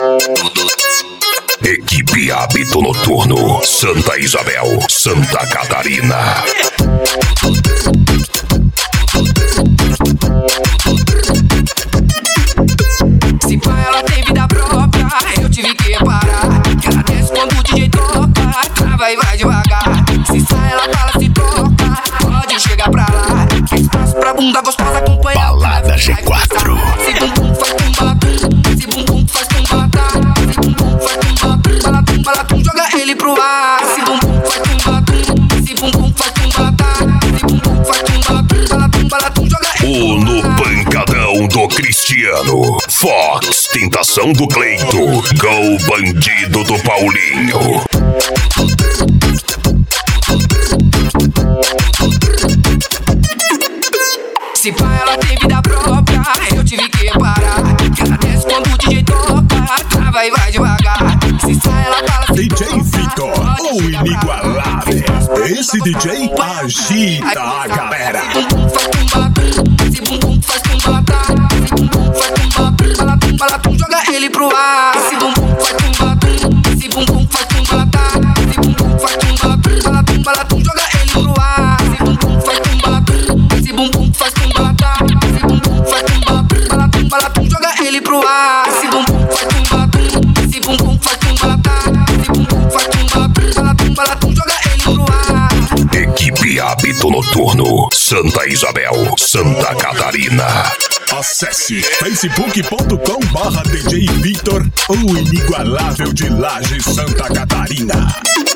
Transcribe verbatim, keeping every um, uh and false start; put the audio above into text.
Equipe Hábito Noturno, Santa Isabel, Santa Catarina. Se pra ela tem vida própria, eu tive que parar. Que ela desce quando o D J toca, trava e vai devagar. Se sai ela fala, se toca, pode chegar pra lá. Que espaço pra bunda gostosa acompanha. Balada G quatro. Se bumbum faz tumbatum, se bumbum faz tumbatá. Se bumbum faz tumbatum, balatum, balatum, joga ele pro ar. Se bumbum faz tumbatum, se bumbum faz tumbatá. Se bumbum faz tumbatum, balatum, balatum, joga ele O pro no ar. pancadão do Cristiano. Fox, tentação do Cleito. Gol bandido do Paulinho. Se pra ela tem vida própria, eu tive que parar. Que ela desce quando o D J toca, trava e vai devagar. Se sai ela fala, se D J toca, Vitor, pode o chegar pra lá. inigualável. Esse D J agita a galera. Se bumbum faz tumbatum, se bumbum faz tumbatá. Se bumbum faz tumbatum, balatum, balatum, joga ele pro ar. Se bumbum faz tumbatum, se bumbum faz tumbatá. Se bumbum faz tumbatum, balatum, balatum, joga ele pro ar. Se bumbum faz tumbatum, se bumbum faz tumbatá. Se bumbum faz tumbatum, balatum, balatum, joga ele pro ar. Se bumbum faz tumbatum, se bumbum faz tumbatá. Se bumbum faz tumbatum, balatum, balatum, joga ele pro ar. Equipe Hábito Noturno, Santa Isabel, Santa Catarina. Acesse facebook ponto com barra D J Vitor, o inigualável de Laje, Santa Catarina.